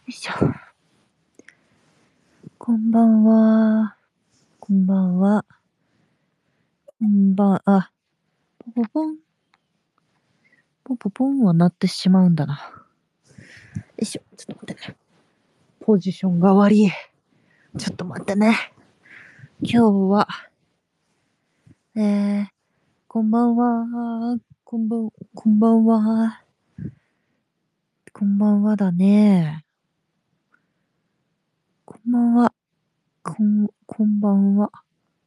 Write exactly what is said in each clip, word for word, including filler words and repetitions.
いしょ。こんばんは。こんばんは。こんばん、あ、ポポポン。ポポポンは鳴ってしまうんだな。よいしょ。ちょっと待ってね。ポジションが悪い。ちょっと待ってね。今日は、えー、こんばんは。こんばん、こんばんは。こんばんはだね。こんばんは。こん、こんばんは。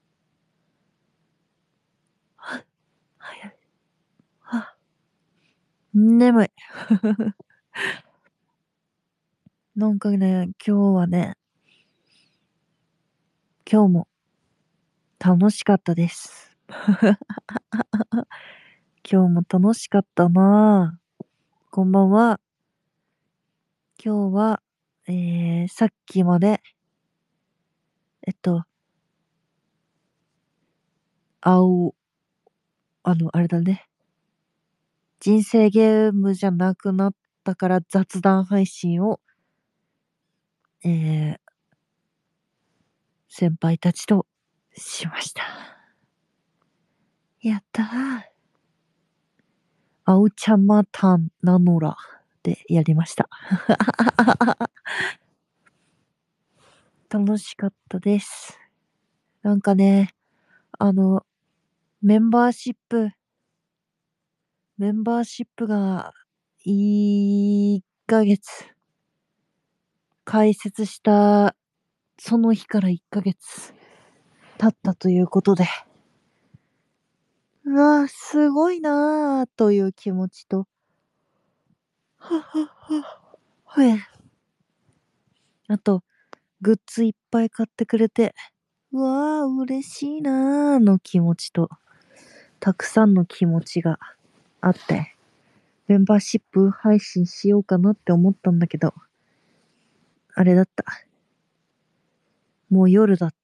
は、早い。は、眠い。なんかね、今日はね、今日も楽しかったです。今日も楽しかったなぁ。こんばんは。今日は、えー、さっきまで、えっと、青、あの、あれだね。人生ゲームじゃなくなったから雑談配信を、えー、先輩たちとしました。やったー。青ちゃまたんなのらでやりました。楽しかったです。なんかね、あの、メンバーシップ、メンバーシップがいっかげつ開設したその日からいっかげつ経ったということで、うわあ、すごいなあという気持ちと、はっはっは、ほえ。あと、グッズいっぱい買ってくれて、うわあ、嬉しいなあの気持ちと、たくさんの気持ちがあって、メンバーシップ配信しようかなって思ったんだけど、あれだった。もう夜だった。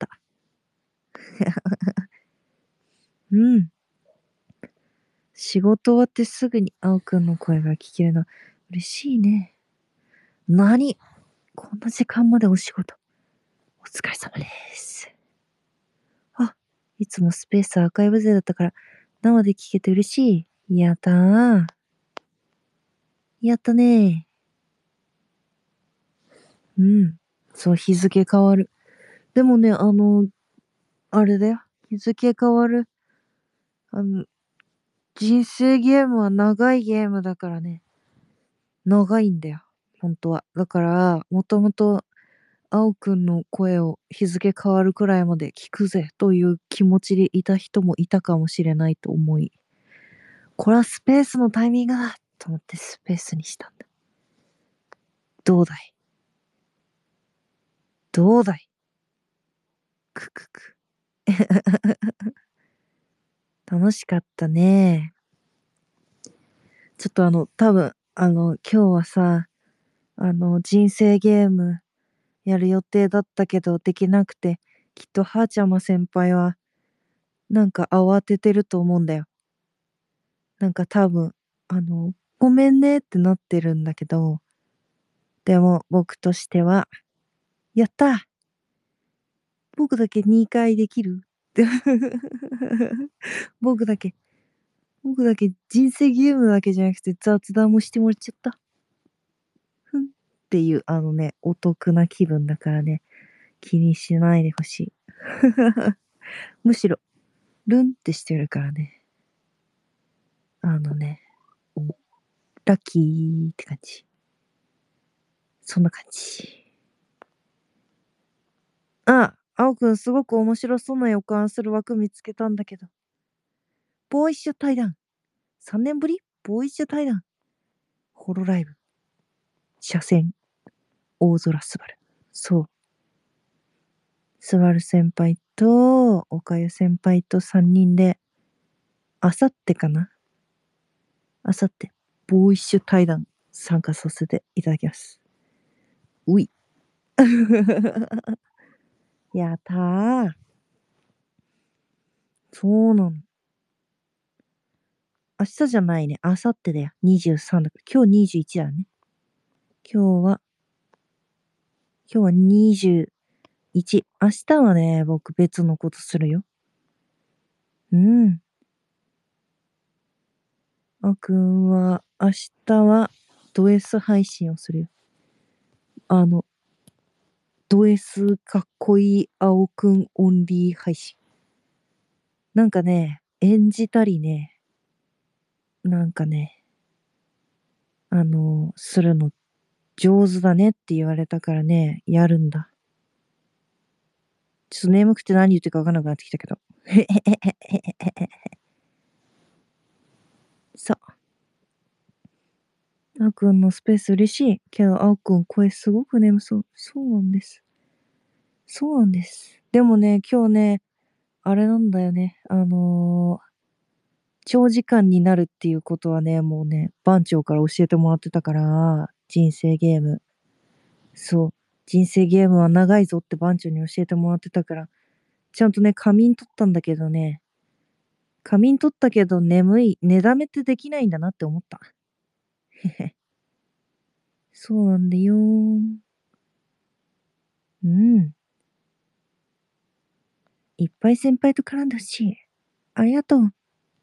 うん。仕事終わってすぐに青くんの声が聞けるの、嬉しいね。なに？こんな時間までお仕事。お疲れ様です。あ、いつもスペースアーカイブ勢だったから、生で聞けて嬉しい。やったー。やったねー。うん。そう、日付変わる。でもね、あの、あれだよ。日付変わる。あの、人生ゲームは長いゲームだからね。長いんだよ。本当は。だから、もともと、青くんの声を日付変わるくらいまで聞くぜという気持ちでいた人もいたかもしれないと思い、これはスペースのタイミングだと思ってスペースにしたんだ。どうだいどうだいくくく。楽しかったね。ちょっとあの、多分、あの、今日はさ、あの、人生ゲームやる予定だったけどできなくて、きっとはーちゃま先輩は、なんか慌ててると思うんだよ。なんか多分、あの、ごめんねってなってるんだけど、でも僕としては、やった僕だけにかいできるって僕だけ、僕だけ人生ゲームだけじゃなくて雑談もしてもらっちゃった。ふんっていうあのね、お得な気分だからね、気にしないでほしい。むしろ、ルンってしてるからね。あのね、ラッキーって感じ。そんな感じ。あ、青くんすごく面白そうな予感する枠見つけたんだけど。ボーイッシュ対談。さんねんぶりボーイッシュ対談。ホロライブ。車線。大空すばる。そう。すばる先輩と、おかゆ先輩とさんにんで、あさってかなあさって、ボーイッシュ対談参加させていただきます。うい。やったー。そうなの。明日じゃないね。あさってだよ。にじゅうさんだから。今日にじゅういちだね。今日は今日はにじゅういち。明日はね、僕別のことするよ。うん。あくんは、明日はド S 配信をするよ。あの、ド S かっこいい青くんオンリー配信。なんかね、演じたりね、なんかね、あの、するの上手だねって言われたからね、やるんだ。ちょっと眠くて何言ってるか分かんなくなってきたけど。さあ。あーくんのスペース嬉しい。けど、あーくん声すごく眠そう。そうなんです。そうなんです。でもね、今日ね、あれなんだよね。あのー長時間になるっていうことはね、もうね、番長から教えてもらってたから、人生ゲーム。そう。人生ゲームは長いぞって番長に教えてもらってたから、ちゃんとね、仮眠取ったんだけどね、仮眠取ったけど眠い、寝だめってできないんだなって思った。へへ。そうなんだよー。うん。いっぱい先輩と絡んだし、ありがとう。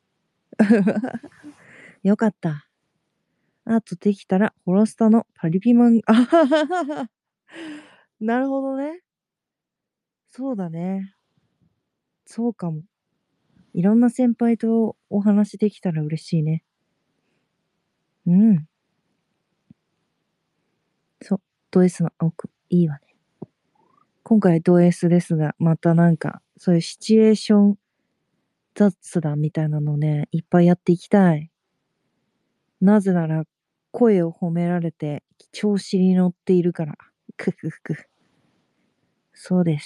よかった。あとできたら、ホロスタのパリピマン、あはははは。なるほどね。そうだね。そうかも。いろんな先輩とお話できたら嬉しいね。うん。そう。ド S の青くん、いいわね。今回ド S ですが、またなんか、そういうシチュエーション雑談みたいなのね、いっぱいやっていきたい。なぜなら、声を褒められて、調子に乗っているから。くふふく。そうです。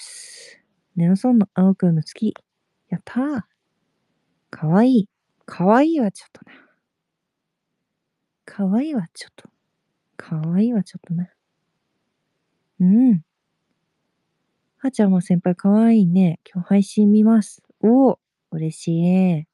眠そうな青くんの好き。やったー。かわいい。かわいいはちょっとな。かわいいはちょっと。かわいいはちょっとな。うん。はちゃんも先輩かわいいね。今日配信見ます。おお、嬉しい。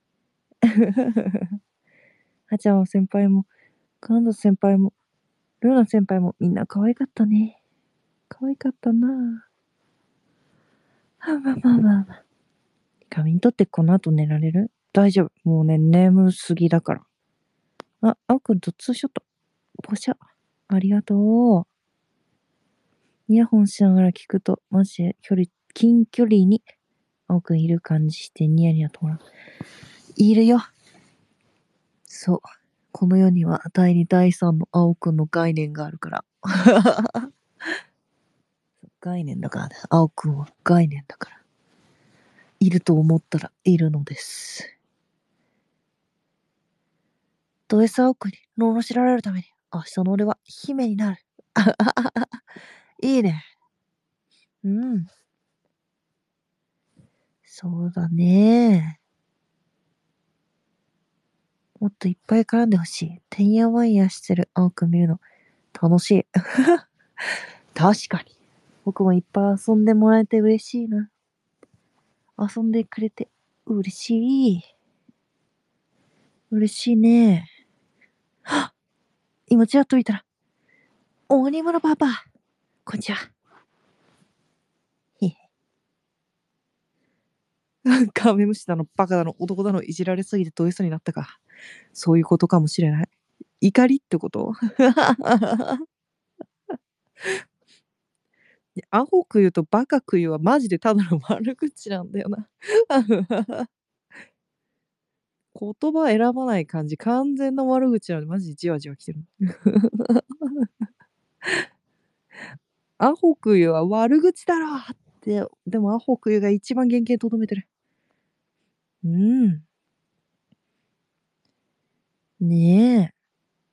はちゃんも先輩も、カンド先輩も、ルーナ先輩もみんな可愛かったね。可愛かったなぁ。はまあまあまあまあ。仮眠取ってこの後寝られる？大丈夫。もうね、眠すぎだから。あ、あおくんとツーショット。ポシャ。ありがとう。イヤホンしながら聞くと、マジで距離、近距離に、あおくんいる感じしてニヤニヤともらう。いるよ。そう。この世には第二第三の青くんの概念があるから。概念だからね。青くんは概念だから。いると思ったらいるのです。ド S 青くんに罵られるために、明日の俺は姫になる。いいね。うん。そうだね。もっといっぱい絡んでほしい。てんやわんやしてる青くん見るの楽しい。確かに。僕もいっぱい遊んでもらえて嬉しいな。遊んでくれて嬉しい。嬉しいね。はっ、今ちらっと見たら、鬼物パパ。こんにちは。へへ。カメムシだの、バカだの、男だの、いじられすぎてド S になったか。そういうことかもしれない。怒りってこと？アホく言うとバカく言うはマジでただの悪口なんだよな。言葉選ばない感じ、完全な悪口なのでマジでじわじわ来てる。アホく言うは悪口だろって、でもアホく言うが一番原型とどめてる。うん。ねえ。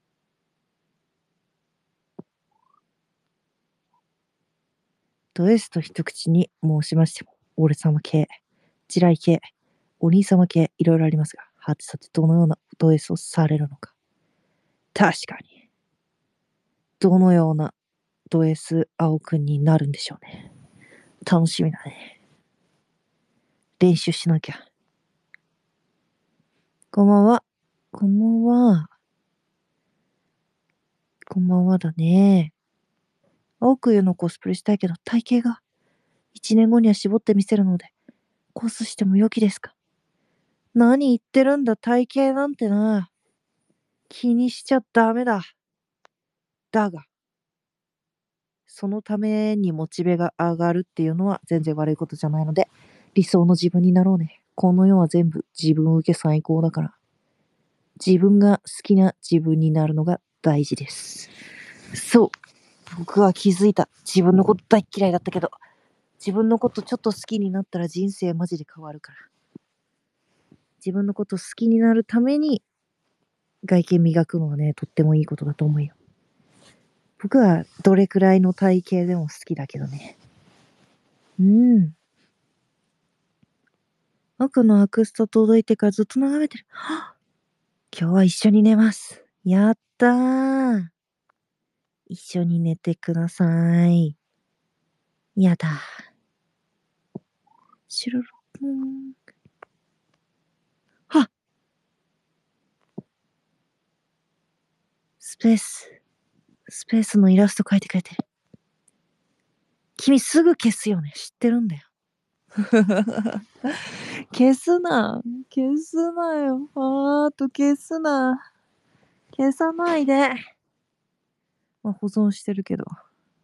ド S と一口に申しましても、俺様系、地雷系、お兄様系、いろいろありますが、はてさてどのようなド S をされるのか。確かに。どのようなド S 青くんになるんでしょうね。楽しみだね。練習しなきゃ。こんばんは。こんばんは。こんばんはだね。 青く湯のコスプレしたいけど体型が一年後には絞ってみせるので、コースしても良きですか？何言ってるんだ、体型なんてな。気にしちゃダメだ。だが、そのためにモチベが上がるっていうのは全然悪いことじゃないので、理想の自分になろうね。この世は全部自分受け最高だから、自分が好きな自分になるのが大事です。そう。僕は気づいた。自分のこと大っ嫌いだったけど、自分のことちょっと好きになったら人生マジで変わるから。自分のこと好きになるために外見磨くのはね、とってもいいことだと思うよ。僕はどれくらいの体型でも好きだけどね。うん。僕のアクスタ届いてからずっと眺めてる。はっ今日は一緒に寝ます。やったー。一緒に寝てください。やだ。しろろぽん。はっスペース。スペースのイラスト描いてくれてる。君すぐ消すよね。知ってるんだよ。消すな。消すなよ。あーと消すな。消さないで。まあ、保存してるけど。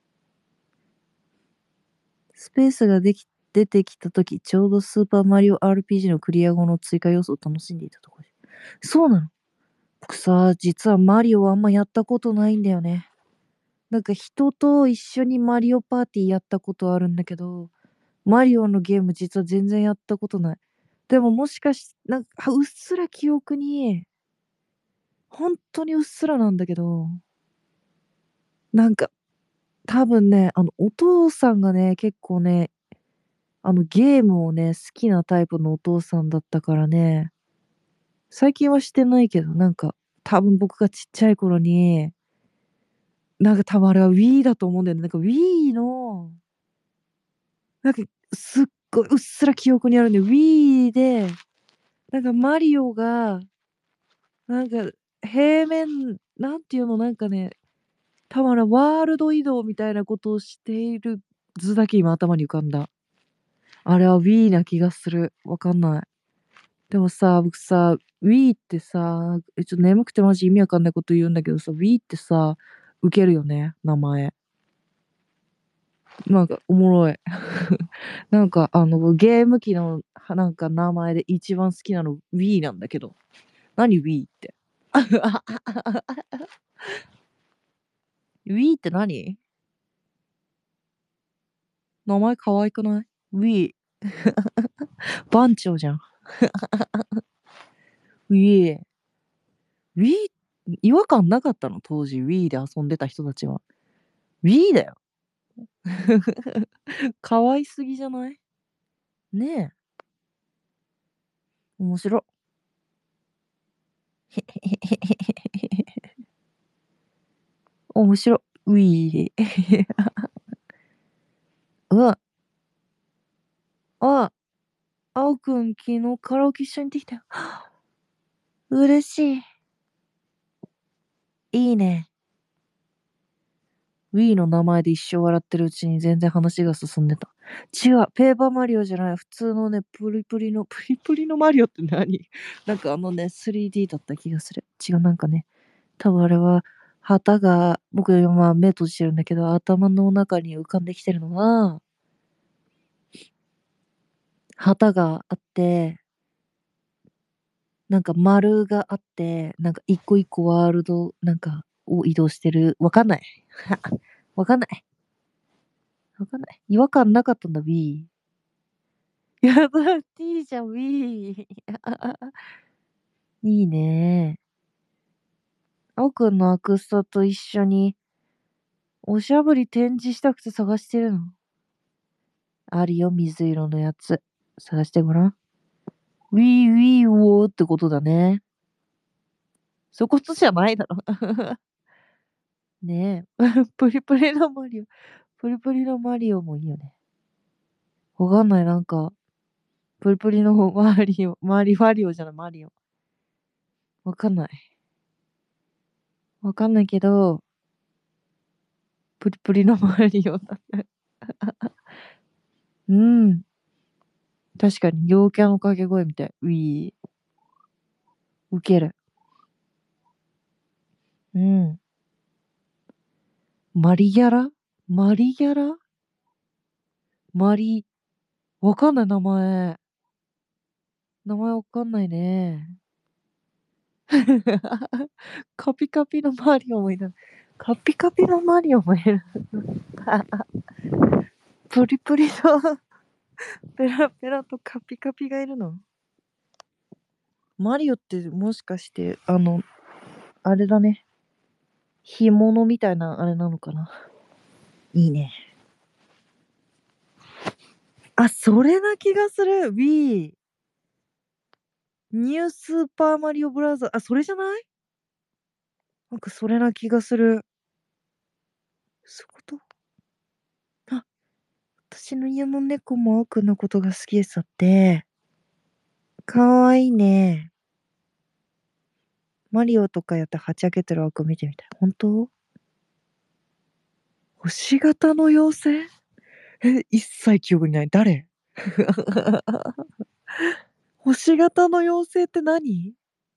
スペースができ出てきたとき、ちょうどスーパーマリオ アールピージー のクリア後の追加要素を楽しんでいたところです。そうなの。僕さ、実はマリオはあんまやったことないんだよね。なんか人と一緒にマリオパーティーやったことあるんだけど、マリオのゲーム実は全然やったことない。でももしかし、なんかうっすら記憶に、本当にうっすらなんだけど、なんか多分ね、あのお父さんがね、結構ね、あのゲームをね、好きなタイプのお父さんだったからね、最近はしてないけど、なんか多分僕がちっちゃい頃に、なんか多分あれは Wii だと思うんだよね。なんか Wii の、なんかすっごいうっすら記憶にあるんで、Wii で、なんかマリオが、なんか平面、なんていうの、なんかね、たまらワールド移動みたいなことをしている図だけ今頭に浮かんだ。あれは Wii な気がする。わかんない。でもさ、僕さ、Wii ってさ、え、ちょっと眠くてマジ意味わかんないこと言うんだけどさ、Wii ってさ、ウケるよね、名前。なんかおもろい。なんかあのゲーム機のはなんか名前で一番好きなの Wii なんだけど。何 Wii って。Wii って何？名前可愛くない？ Wii。番長じゃん。Wii。Wii、違和感なかったの当時 Wii で遊んでた人たちは。Wii だよ。可愛すぎじゃない？ねえ。面白。面白。Wii。うわ、あ、あおくん昨日カラオケ一緒に行ってきたよ。嬉しい。いいね。Wii の名前で一生笑ってるうちに全然話が進んでた。違う、ペーパーマリオじゃない、普通のね、プリプリの、プリプリのマリオって何？なんかあのね、スリーディー だった気がする。違う、なんかね、多分あれは、旗が、僕今目閉じてるんだけど、頭の中に浮かんできてるのは、旗があって、なんか丸があって、なんか一個一個ワールドなんかを移動してる。わかんない。わかんない。わかんない。違和感なかったんだ、B。やだ、T じゃん、B。いいね。青くんのアクスタと一緒におしゃぶり展示したくて探してるの。あるよ、水色のやつ。探してごらん。ウィーウィーウォーってことだね。そういうことじゃないだろ。ねえ。プリプリのマリオ。プリプリのマリオもいいよね。わかんない、なんか、プリプリのマリオ、マリ、マリオじゃない、マリオ。わかんない。わかんないけど、 プリプリのマリオだね。うん。確かに、陽キャの掛け声みたい。ウィー。ウケる。うん。マリギャラマリギャラマリ、わかんない名前。名前わかんないね。カピカピのマリオもいる。カピカピのマリオもいる。プリプリとペラペラとカピカピがいるの。マリオってもしかして、あの、あれだね。干物みたいなあれなのかな。いいね。あ、それな気がする。Wii。ニュースーパーマリオブラザー。あ、それじゃない？なんかそれな気がする。そういうこと？あ、私の家の猫も奥のことが好きですって。かわいいね。マリオとかやってはちあけてる奥見てみたい。本当？星型の妖精？え、一切記憶にない。誰？星型の妖精って何？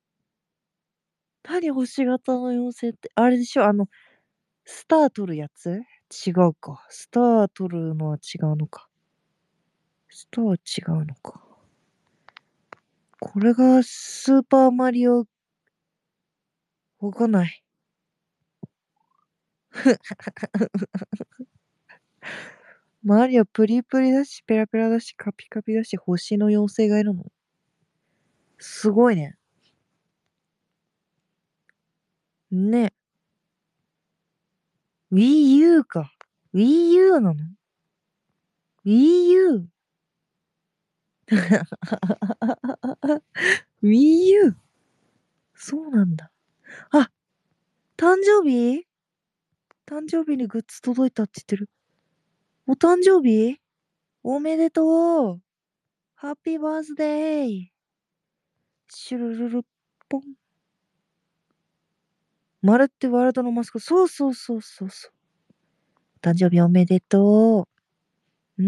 何星型の妖精って。あれでしょ？あの、スター取るやつ？違うか。スター取るのは違うのか。スターは違うのか。これがスーパーマリオ、わかんない。マリオプリプリだし、ペラペラだし、カピカピだし、星の妖精がいるの？すごいね。ね。Wii U か。Wii U なの？ Wii U。Wii U。そうなんだ。あ、誕生日？誕生日にグッズ届いたって言ってる。お誕生日？おめでとう。ハッピーバースデー。シュルルルッポン。丸ってワールドのマスコット。そうそうそうそうそう。誕生日おめでとう。うん。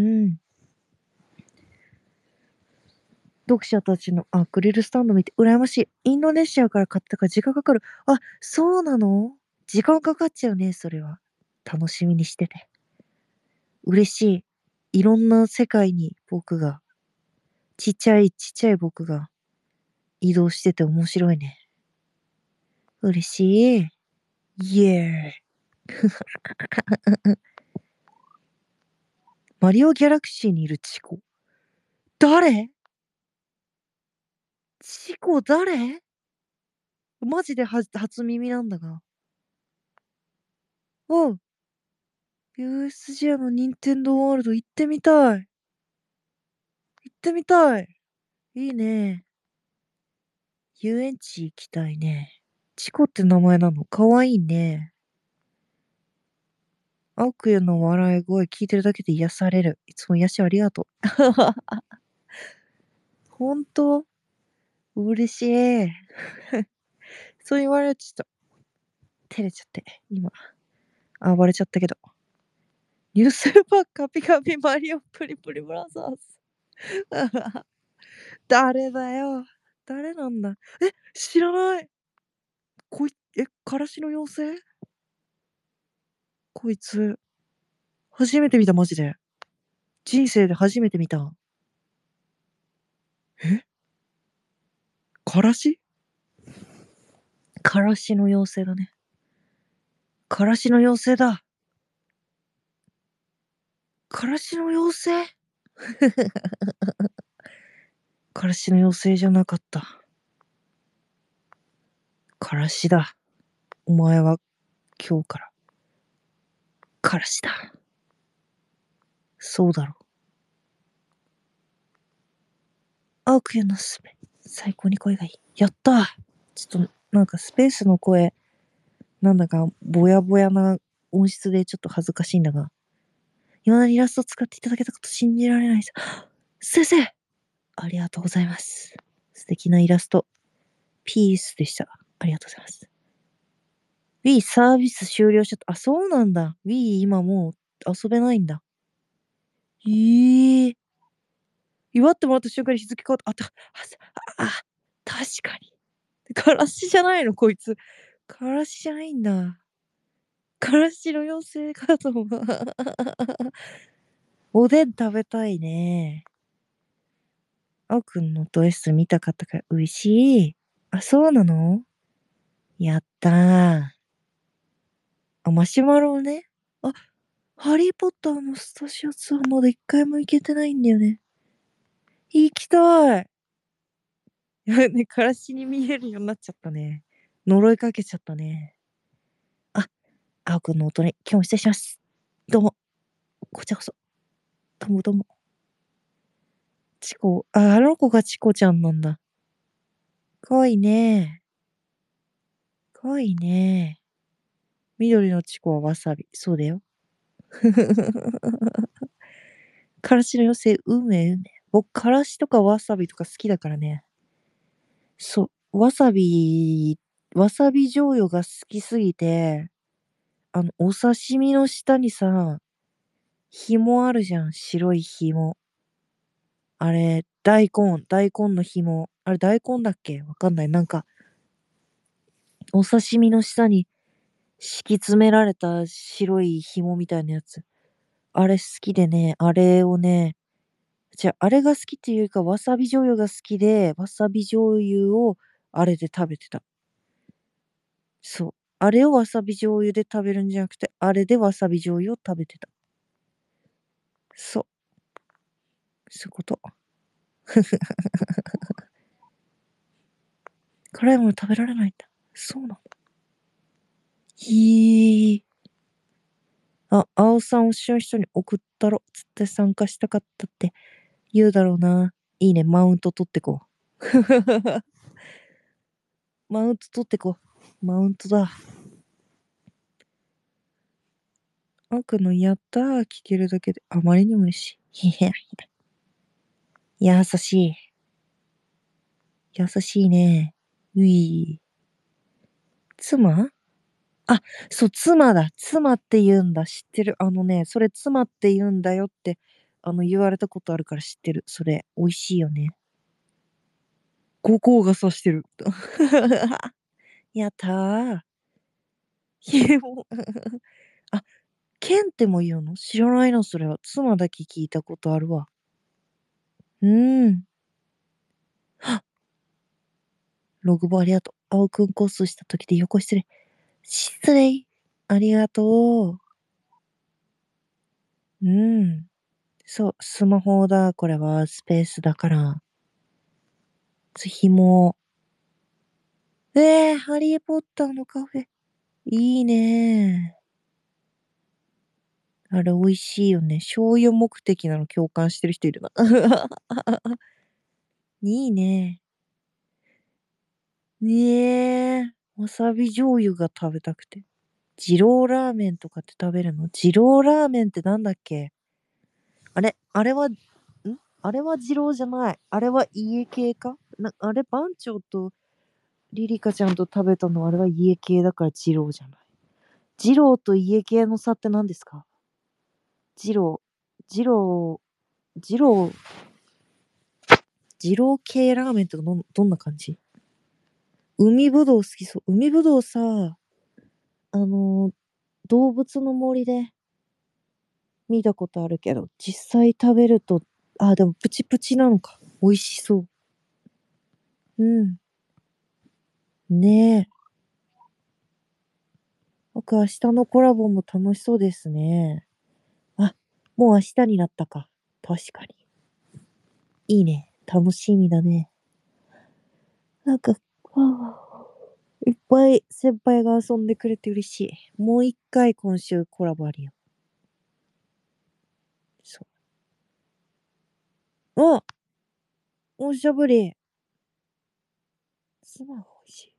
読者たちのアクリルスタンド見て羨ましい。インドネシアから買ったから時間かかる。あ、そうなの？時間かかっちゃうね、それは。楽しみにしてて。嬉しい。いろんな世界に僕が、ちっちゃいちっちゃい僕が移動してて面白いね。嬉しい。イエーイ。マリオギャラクシーにいるチコ。誰？チコ誰？マジでは初耳なんだが。うん。ユーエスジェー の任天堂ワールド行ってみたい。行ってみたい。いいね。遊園地行きたいね。チコって名前なの？かわいいね。悪夢の笑い声聞いてるだけで癒される。いつも癒しありがとう。ほんと？嬉しい。そう言われるとちょっと照れちゃって、今、暴れちゃったけど。ニュースーパーカピカピマリオプリプリブラザーズ。誰だよ。誰なんだ。え、知らない。こい、え、からしの妖精？こいつ、初めて見た、マジで。人生で初めて見た。え？からし？からしの妖精だね。からしの妖精だ。からしの妖精？からしの妖精じゃなかった。からしだ。お前は今日から、からしだ。そうだろう。青くんのすべ、最高に声がいい。やったー。ちょっと、なんかスペースの声、なんだかぼやぼやな音質でちょっと恥ずかしいんだが、今のイラスト使っていただけたこと信じられないです。先生、ありがとうございます。素敵なイラスト。ピースでした。ありがとうございます。 Wii サービス終了しちゃった。あ、そうなんだ。Wii 今もう遊べないんだ。ええ。祝ってもらった瞬間に日付変わった。あたあさああ、確かに。からしじゃないの、こいつ。からしじゃないんだ。からしの妖精かと思う。おでん食べたいね。あおくんのド S 見たかったから嬉しい。あ、そうなの？やったー。あ、マシュマロね。あ、ハリーポッターのスタジオツアーまだ一回も行けてないんだよね。行きたい。やね、からしに見えるようになっちゃったね。呪いかけちゃったね。あ、あおくんのおとり、今日も失礼します。どうも。こちらこそ。どうもどうも。チコ、あ、あの子がチコちゃんなんだ。かわいいね。かわいいね。緑のチコはわさび。そうだよ。からしの妖精、うめうめ。僕、からしとかわさびとか好きだからね。そう、わさび、わさび醤油が好きすぎて、あの、お刺身の下にさ、紐あるじゃん、白い紐。あれ、大根、大根の紐。あれ、大根だっけわかんない。なんか、お刺身の下に敷き詰められた白い紐みたいなやつ。あれ好きでね、あれをね、じゃあ、あれが好きっていうか、わさび醤油が好きで、わさび醤油をあれで食べてた。そう。あれをわさび醤油で食べるんじゃなくて、あれでわさび醤油を食べてた。そう。そういうこと。辛いもの食べられないんだ。そうなんだ。へえ。あ、青さん推しの人に送ったろ。つって参加したかったって言うだろうな。いいね、マウント取ってこう。マウント取ってこう。マウントだ。悪のやったー聞けるだけであまりにも嬉しい。いやいや。優しい。優しいね。うい。妻あ、そう、妻だ。妻って言うんだ。知ってる。あのね、それ妻って言うんだよって、あの、言われたことあるから知ってる。それ、美味しいよね。五光がさしてる。やったー。ひえも。あ、ケンっても言うの知らないのそれは。妻だけ聞いたことあるわ。うーん。ログボありがとう。青くんコースした時で横失礼。失礼。ありがとう。うん。そう、スマホだ。これはスペースだから。紐。えー、ハリーポッターのカフェ。いいねー。あれ美味しいよね。醤油目的なの共感してる人いるな。いいね。ねえ。わさび醤油が食べたくて。二郎ラーメンとかって食べるの？二郎ラーメンってなんだっけ？あれあれは、んあれは二郎じゃない。あれは家系かな？あれ番長とリリカちゃんと食べたのはあれは家系だから二郎じゃない。二郎と家系の差って何ですか？二郎、二郎、二郎、二郎系ラーメンってどんどんな感じ？海ぶどう好きそう。海ぶどうさ、あのー動物の森で見たことあるけど、実際食べると、あ、でもプチプチなのか。美味しそう。うん。ねえ。僕、明日のコラボも楽しそうですね。あ、もう明日になったか。確かに。いいね。楽しみだね。なんか、はあ、いっぱい先輩が遊んでくれて嬉しい。もう一回今週コラボあるよ。そう。あ、おしゃぶり。スマホ欲しい。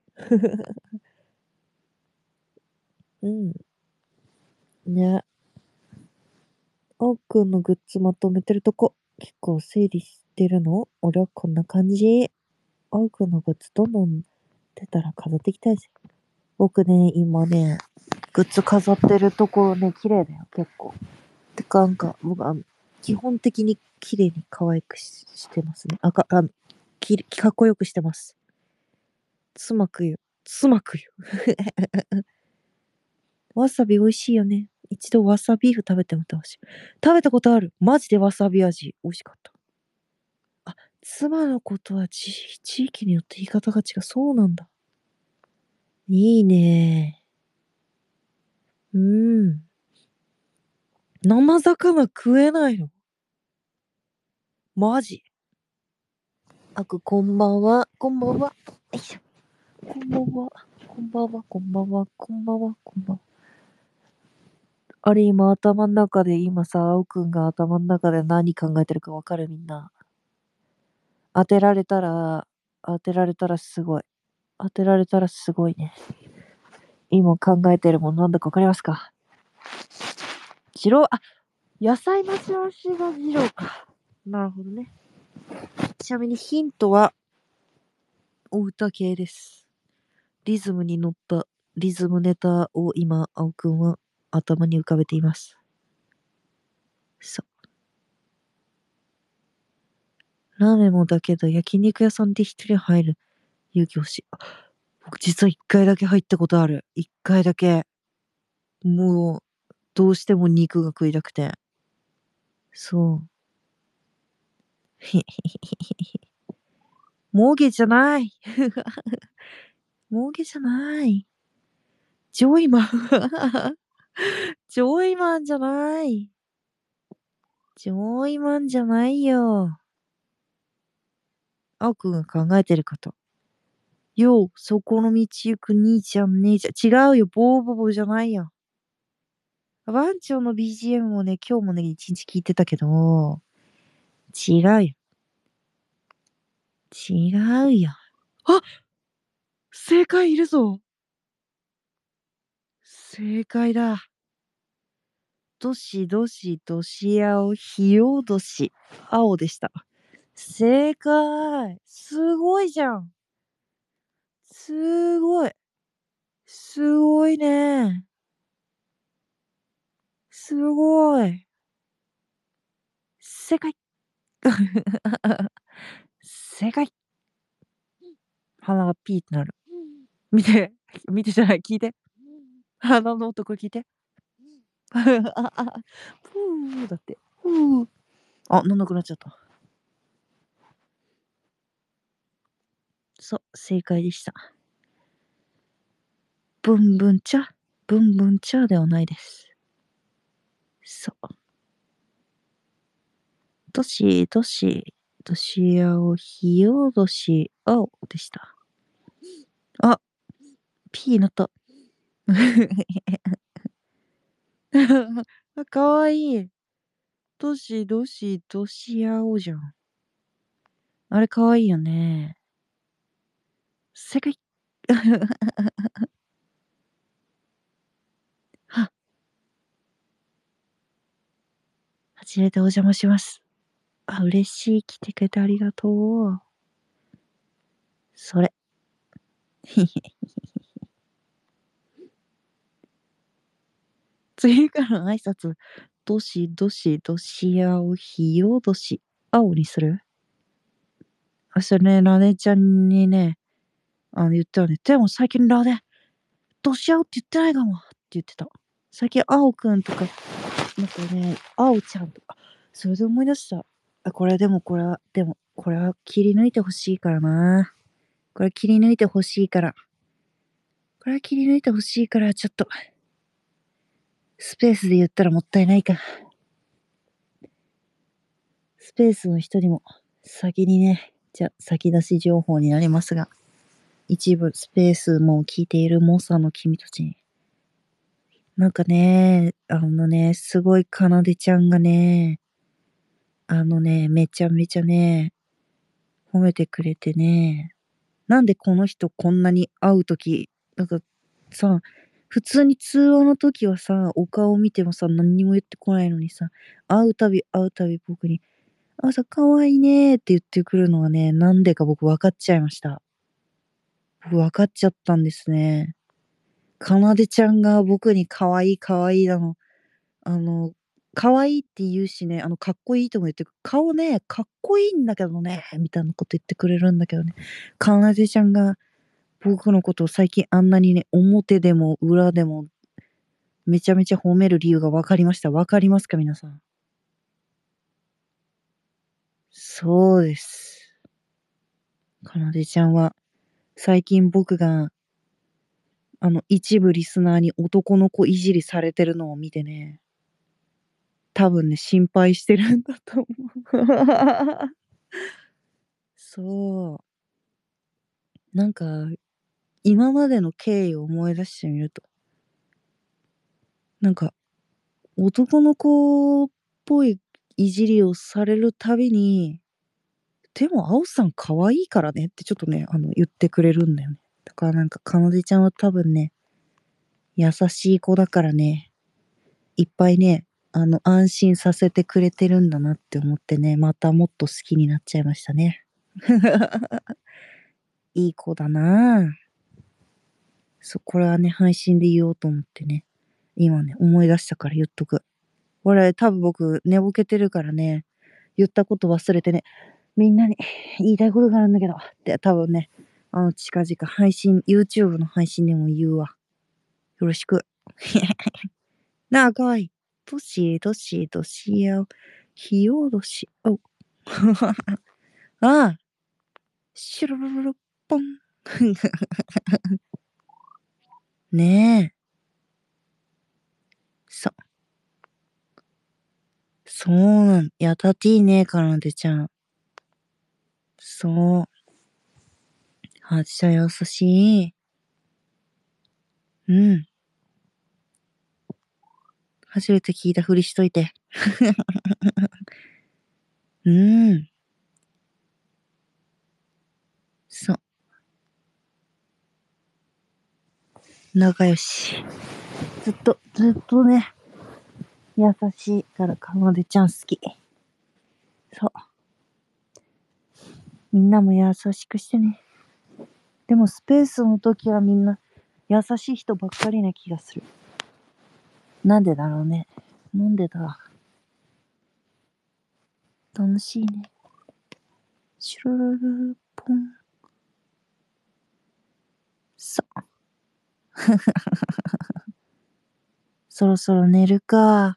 うん。ね。あおくんのグッズまとめてるとこ、結構整理してるの？俺はこんな感じ。あおくんのグッズどんどん出たら飾っていきたいぜ。 僕ね、今ね、グッズ飾ってるところね、綺麗だよ、結構。てか、なんか、僕は、基本的に綺麗に可愛くししてますね。あか、あき、かっこよくしてます。つまくよ。つまくよ。わさび美味しいよね。一度わさビーフ食べてみてほしい。食べたことある。マジでわさび味。美味しかった。あ、妻のことは地地域によって言い方が違う。そうなんだ。いいね。うん。生魚食えないの？マジ？あく、こんばんは。こんばんは。よいしょ。こんばんは。こんばんは。こんばんは。こんばんは。こんばんは。あれ、今頭の中で、今さ、あおくんが頭の中で何考えてるかわかる？みんな。当てられたら、当てられたらすごい。当てられたらすごいね。今考えてるものなんだかわかりますか？二郎、あ、野菜待ち合わせが二郎か。なるほどね。ちなみにヒントは、お歌系です。リズムに乗ったリズムネタを今、青くんは頭に浮かべています。そう。ラーメンもだけど、焼肉屋さんで一人入る勇気欲しい。あ、僕実は一回だけ入ったことある。一回だけ。もう、どうしても肉が食いたくて。そう。へへへへ。もげじゃない。もげじゃない。ジョイマン。ジョイマンじゃない。ジョイマンじゃないよ。青くんが考えてること。よう、そこの道行く兄ちゃん姉ちゃん。違うよ、ボーボボじゃないよ。番長の ビージーエム もね、今日もね、一日聞いてたけど、違うよ。違うよ。あ、正解いるぞ。正解だ。どしどしどし青ひよどし。青でした。正解。すごいじゃん。すごい。すごいね。すごい。正解。正解。鼻がピーってなる。見て。見てじゃない、聞いて。鼻の音これ聞いて。ふーだって。ふー。あ、なんなくなっちゃった。そう、正解でした。ブンブンチャ、ブンブンチャではないです。そう。どしどし、どし青、ひよどし青でした。あ、ピーなった。かわいい。どしどし、どし青じゃん。あれかわいいよね。正解。は、初めてお邪魔します。あ、嬉しい。来てくれてありがとう。それ。次からの挨拶、どしどし、どし青、ひよどし、青にする？あ、それね、ラネちゃんにね、あの、言ったよね。でも最近ラネ、どし青って言ってないかもって言ってた。最近青くんとか、なんかね、青ちゃんとか、それで思い出した。あ、これでもこれは、でも、これは切り抜いてほしいからな。これ切り抜いてほしいから。これは切り抜いてほしいから、ちょっと、スペースで言ったらもったいないか。スペースの人にも、先にね、じゃ、先出し情報になりますが、一部スペースも聞いている猛者の君たちに、なんかね、あのね、すごいかなでちゃんがね、あのね、めちゃめちゃね、褒めてくれてね、なんでこの人こんなに会うとき、なんかさ、普通に通話の時はさ、お顔見てもさ、何にも言ってこないのにさ、会うたび会うたび僕に、あ、さ、可愛いねって言ってくるのはね、なんでか僕分かっちゃいました。僕分かっちゃったんですね。 かなでちゃんが僕に可愛い可愛いだの、あの、可愛いって言うしね、あの、かっこいいとも言ってく顔ね、かっこいいんだけどね、みたいなこと言ってくれるんだけどね。かなでちゃんが僕のことを最近あんなにね、表でも裏でもめちゃめちゃ褒める理由が分かりました。分かりますか、皆さん。そうです。かなでちゃんは、最近僕が、あの、一部リスナーに男の子いじりされてるのを見てね、多分ね、心配してるんだと思う。そう。なんか、今までの経緯を思い出してみると、なんか、男の子っぽいいじりをされるたびに、でも、あおさん可愛いからねってちょっとね、あの、言ってくれるんだよね。だからなんか、かなでちゃんは多分ね、優しい子だからね、いっぱいね、あの、安心させてくれてるんだなって思ってね、またもっと好きになっちゃいましたね。いい子だなぁ。そう、これはね、配信で言おうと思ってね、今ね、思い出したから言っとく。これ多分僕、寝ぼけてるからね、言ったこと忘れてね、みんなに言いたいことがあるんだけど、って多分ね、あの、近々配信、YouTube の配信でも言うわ。よろしく。なあ、かわいい。どしどしどしや、ひよどし、お。ああ、シュルルルルポン。ねえ。そ、そうなん、やたっていいね、かなでちゃん。そう。はちちゃん優しい。うん。初めて聞いたふりしといて。うん。そう。仲良し。ずっと、ずっとね、優しいからかなでちゃん好き。そう。みんなも優しくしてね。でもスペースの時はみんな優しい人ばっかりな気がする。なんでだろうね。なんでだ。楽しいね。シュルルルルポン。さ。そろそろ寝るか。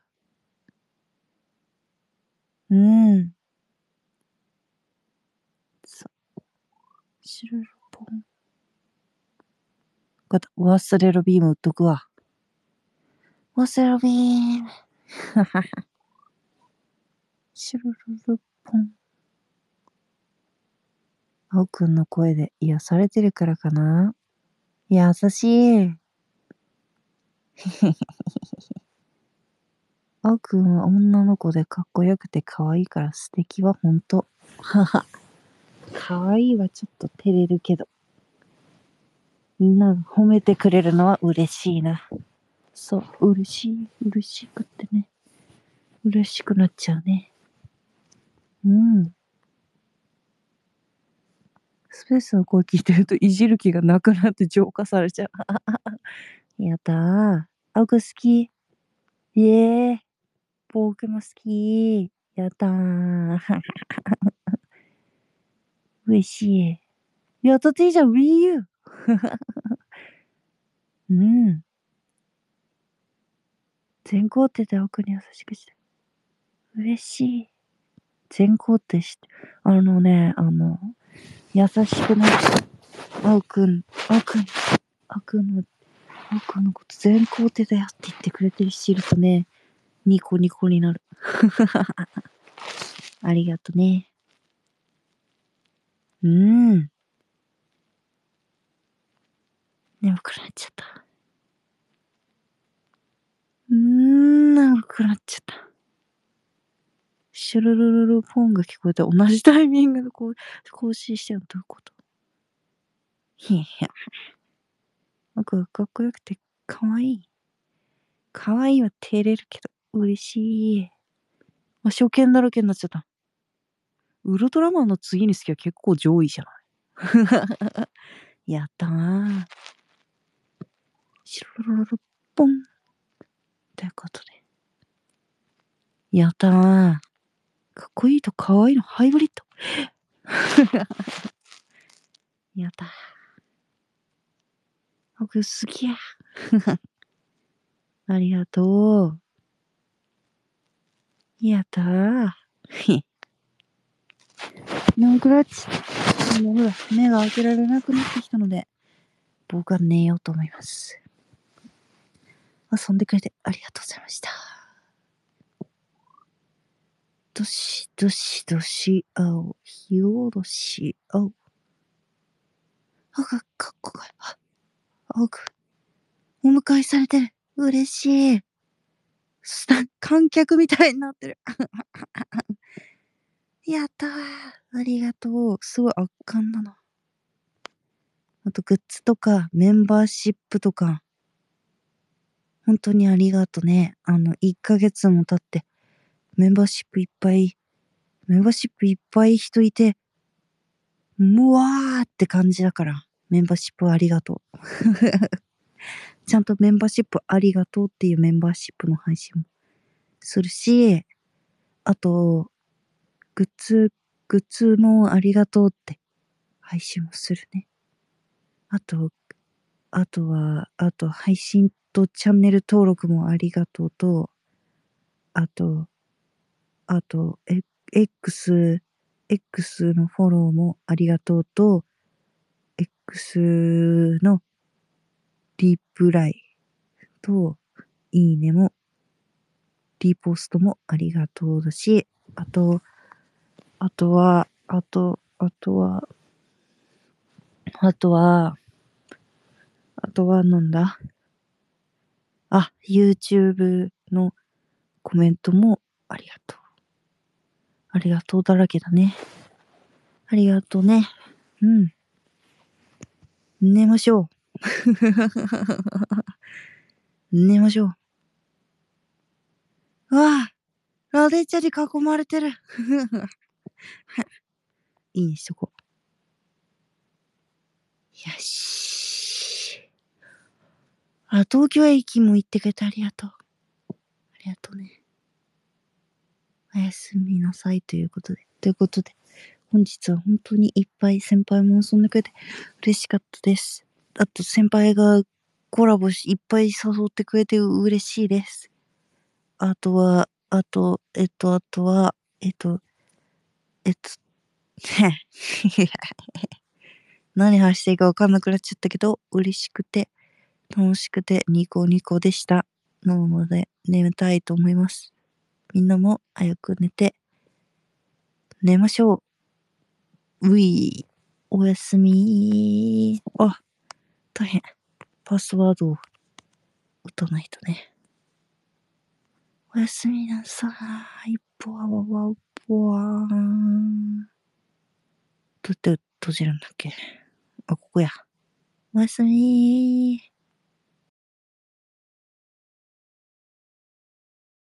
うん。さ。シュルルルポン。かた、忘れろビーム打っとくわ。忘れろビーム。シュルルルポン。あおくんの声で癒されてるからかな。優しい。あおくんは女の子でかっこよくて可愛いから素敵はほんと。はは。可愛いはちょっと照れるけど。みんなが褒めてくれるのは嬉しいな。そう、嬉しい、嬉しくってね。嬉しくなっちゃうね。うん。スペースの声聞いてるといじる気がなくなって浄化されちゃう。やったー。あおくん好き。イエーイ。僕も好き。やったー。嬉しい。やったっていいじゃん、Wii U。うん。全肯定で奥に優しくして。嬉しい。全肯定して。あのね、あの、優しくなって、あおくん、あおくん、あおくんの、あおくんのこと全肯定だよって言ってくれてる人いるとね、ニコニコになる。ありがとね。うん。眠くなっちゃった。うーん、眠くなっちゃった。シュルルルルポンが聞こえた。同じタイミングでこう、更新してるのどういうこと？いや、僕はかっこよくて可愛い。可愛いは照れるけど、嬉しい。あ、初見だらけになっちゃった。ウルトラマンの次に好きは結構上位じゃない？やったー。シュルルロロロ、ポン。ということで。やったー。かっこいいと可愛いのハイブリッド。やったー。僕好きや。ありがとう。やったー。ノークラッチ。もうほら、目が開けられなくなってきたので、僕は寝ようと思います。遊んでくれてありがとうございました。どしどしどし青、ひおろし青。あが、かっこが、あ、青く、お迎えされてる。嬉しい。スタ観客みたいになってる。やったー。ありがとう。すごい圧巻だな。あと、グッズとか、メンバーシップとか、本当にありがとね。あの、いっかげつも経って、メンバーシップいっぱい、メンバーシップいっぱい人いて、うわーって感じだから、メンバーシップありがとう。ちゃんとメンバーシップありがとうっていうメンバーシップの配信もするし、あと、グッズ、グッズもありがとうって配信もするね。あと、あとは、あと配信とチャンネル登録もありがとうと、あと、あと、え X、X のフォローもありがとうと、X のリプライと、いいねも、リポストもありがとうだし、あと、あとは、あと、あとは、あとは、あとはなんだあ、YouTube のコメントもありがとう。ありがとうだらけだね。ありがとうね。うん。寝ましょう。寝ましょう。わあ、ラデチャに囲まれてる。いいにしとこう。よし。あ、東京駅も行ってくれてありがとう。ありがとうね。おやすみなさいということで。ということで、本日は本当にいっぱい先輩も遊んでくれて嬉しかったです。あと先輩がコラボし、いっぱい誘ってくれて嬉しいです。あとは、あと、えっと、あとは、えっと、えっと、何話していいかわかんなくなっちゃったけど、嬉しくて、楽しくて、ニコニコでした。なので、眠たいと思います。みんなも早く寝て、寝ましょう。ういー。おやすみー。あ、大変。パスワードを打たないとね。おやすみなさい。ぽわわわぽわーん。どうやって閉じるんだっけあ、ここや。おやすみー。